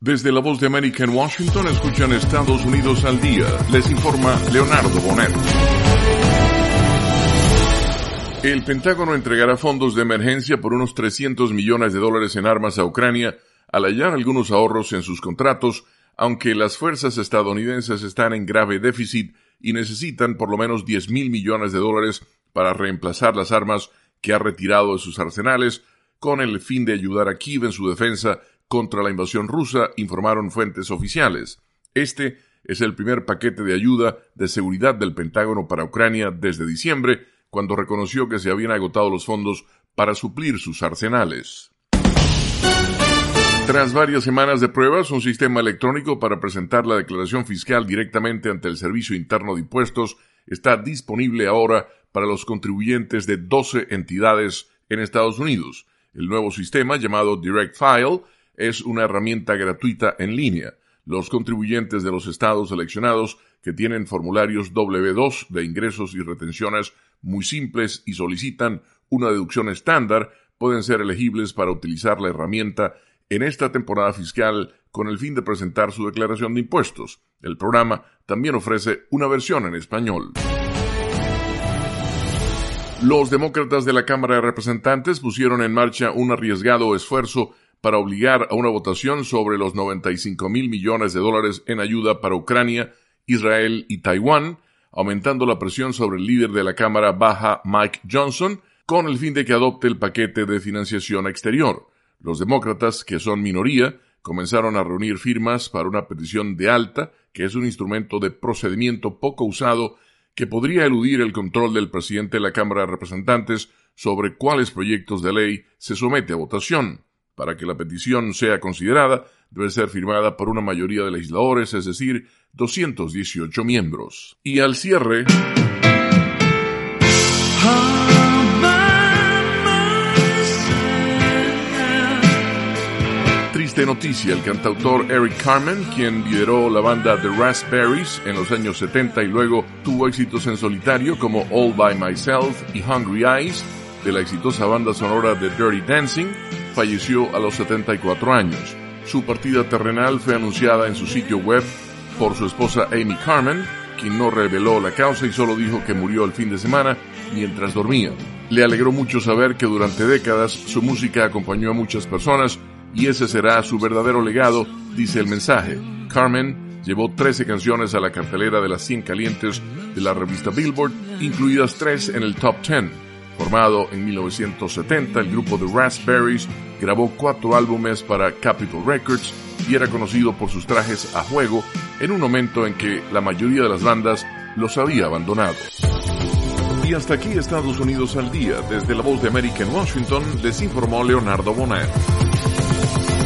Desde la Voz de América en Washington escuchan Estados Unidos al día. Les informa Leonardo Bonet. El Pentágono entregará fondos de emergencia por unos $300 millones en armas a Ucrania al hallar algunos ahorros en sus contratos, aunque las fuerzas estadounidenses están en grave déficit y necesitan por lo menos $10,000 millones para reemplazar las armas que ha retirado de sus arsenales, con el fin de ayudar a Kiev en su defensa contra la invasión rusa, informaron fuentes oficiales. Este es el primer paquete de ayuda de seguridad del Pentágono para Ucrania desde diciembre, cuando reconoció que se habían agotado los fondos para suplir sus arsenales. Tras varias semanas de pruebas, un sistema electrónico para presentar la declaración fiscal directamente ante el Servicio Interno de Impuestos está disponible ahora para los contribuyentes de 12 entidades en Estados Unidos. El nuevo sistema, llamado Direct File, es una herramienta gratuita en línea. Los contribuyentes de los estados seleccionados que tienen formularios W2 de ingresos y retenciones muy simples y solicitan una deducción estándar pueden ser elegibles para utilizar la herramienta en esta temporada fiscal con el fin de presentar su declaración de impuestos. El programa también ofrece una versión en español. Los demócratas de la Cámara de Representantes pusieron en marcha un arriesgado esfuerzo para obligar a una votación sobre los $95,000 millones en ayuda para Ucrania, Israel y Taiwán, aumentando la presión sobre el líder de la Cámara Baja, Mike Johnson, con el fin de que adopte el paquete de financiación exterior. Los demócratas, que son minoría, comenzaron a reunir firmas para una petición de ALTA, que es un instrumento de procedimiento poco usado que podría eludir el control del presidente de la Cámara de Representantes sobre cuáles proyectos de ley se somete a votación. Para que la petición sea considerada, debe ser firmada por una mayoría de legisladores, es decir, 218 miembros. Y al cierre, triste noticia, el cantautor Eric Carmen, quien lideró la banda The Raspberries en los años 70 y luego tuvo éxitos en solitario como All By Myself y Hungry Eyes, de la exitosa banda sonora de Dirty Dancing, falleció a los 74 años. Su partida terrenal fue anunciada en su sitio web por su esposa Amy Carmen, quien no reveló la causa y solo dijo que murió el fin de semana mientras dormía. Le alegró mucho saber que durante décadas su música acompañó a muchas personas y ese será su verdadero legado, dice el mensaje. Carmen llevó 13 canciones a la cartelera de las 100 calientes de la revista Billboard, incluidas 3 en el Top 10. Formado en 1970, el grupo The Raspberries grabó 4 álbumes para Capitol Records y era conocido por sus trajes a juego en un momento en que la mayoría de las bandas los había abandonado. Y hasta aquí Estados Unidos al día. Desde la Voz de América en Washington les informó Leonardo Bonet.